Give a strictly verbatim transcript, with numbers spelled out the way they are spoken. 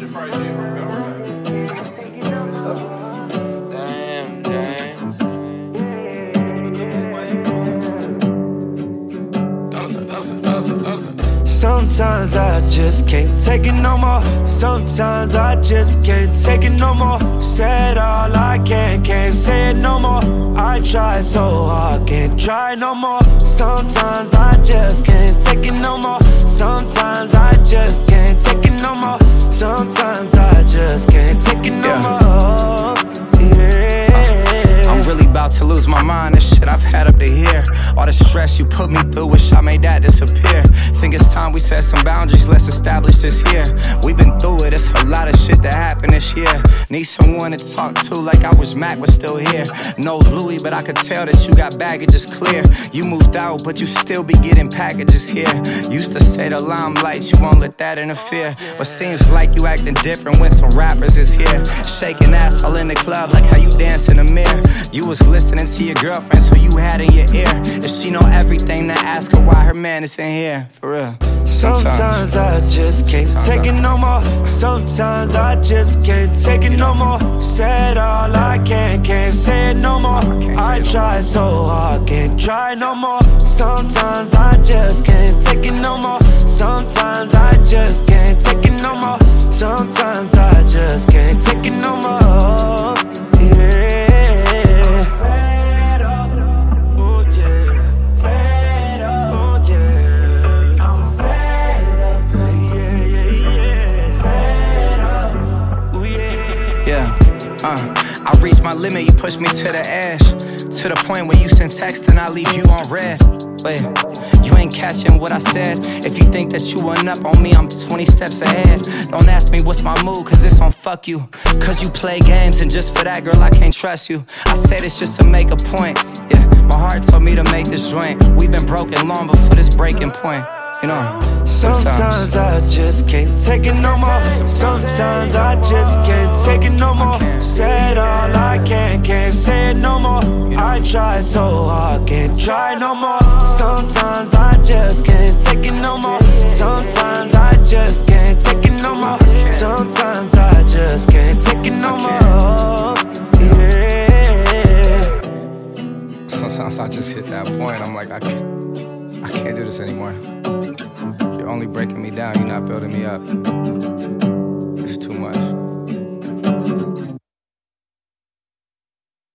Damn, damn. Sometimes I just can't take it no more. Sometimes I just can't take it no more. Said all I can, can't say it no more. I tried so hard, can't try no more. Sometimes I just can't take it no more. Sometimes I just can't take it no more. Sometimes I just can't take it no yeah. more. Yeah. Uh, I'm really about to lose my mind. This shit I've had up to here. All the stress you put me through, wish I made that disappear. Think it's time we set some boundaries, let's establish this here. We've been through it, it's a lot of shit that happened this year. Need someone to talk to like I was Mac, was still here. No Louis, but I could tell that you got baggages clear. You moved out, but you still be getting packages here. Used to say the limelight, you won't let that interfere. But seems like you acting different when some rappers is here. Shaking ass all in the club like how you dance in the mirror. You was listening to your girlfriends who you had in your ear. If she know everything, then ask her why her man is in here. For real. Sometimes, Sometimes I just can't take it no more. Sometimes I just can't take it no more. Said all I can, can't say it no more. I tried so hard, can't try no more. Sometimes I just can't take it no more. Sometimes I just can't take it no more. Sometimes I just can't take it no more. Yeah. Uh, I reached my limit, you pushed me to the edge. To the point where you send text and I leave you on red. Wait, you ain't catching what I said. If you think that you went up on me, I'm twenty steps ahead. Don't ask me what's my mood, cause it's on fuck you. Cause you play games and just for that, girl, I can't trust you. I said it's just to make a point. Yeah, my heart told me to make this joint. We've been broken long before this breaking point. You know, sometimes. sometimes I just can't take it no more. Sometimes I just can't take it no more. Said all I can, can't say it no more. I tried so hard, can't try no more. Sometimes I just can't take it no more. Sometimes I just can't take it no more. Sometimes I just can't take it no more. Yeah. Sometimes I just hit that point. I'm like, I can't, I can't do this anymore. You're only breaking me down, you're not building me up.